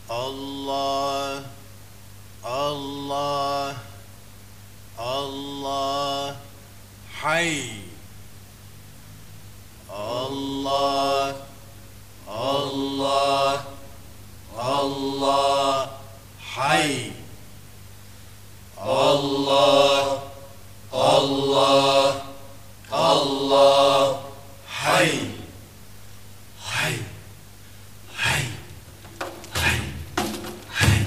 Allah, Allah, Allah, Hay. Allah, Allah, Allah, Hay. Allah, Allah, Allah, Hay. Hay. Hay. Hay. Hay.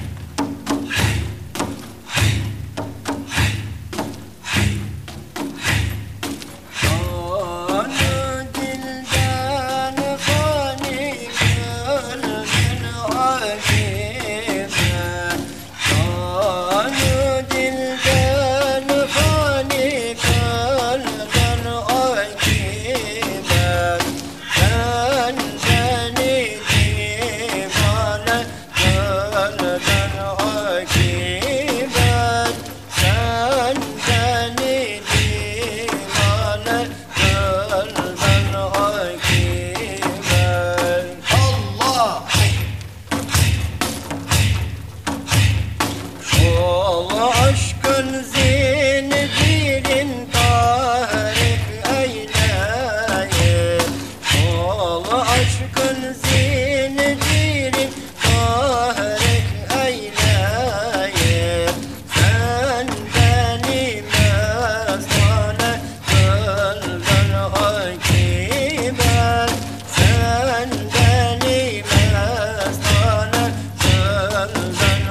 Aşkın zincirin tahrik eyleyim. Aşkın zincirin tahrik eyleyim. Sen beni mestane gönlden hakimen. Sen beni mestane gönlden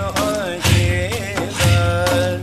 hakimen.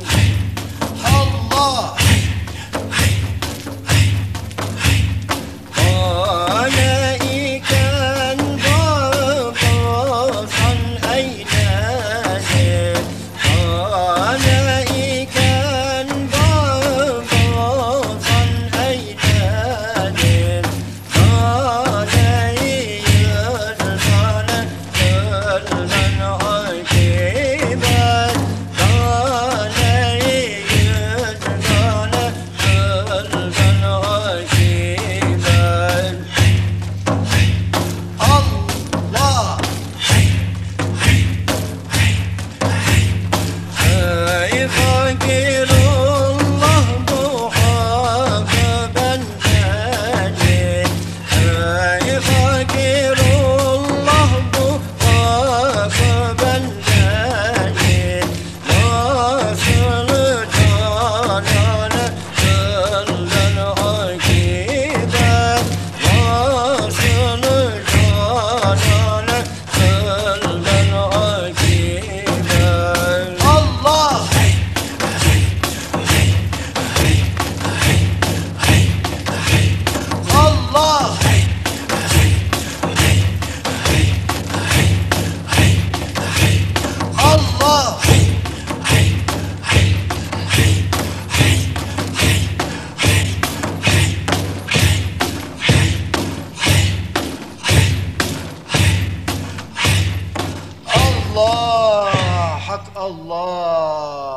Allah, hak Allah.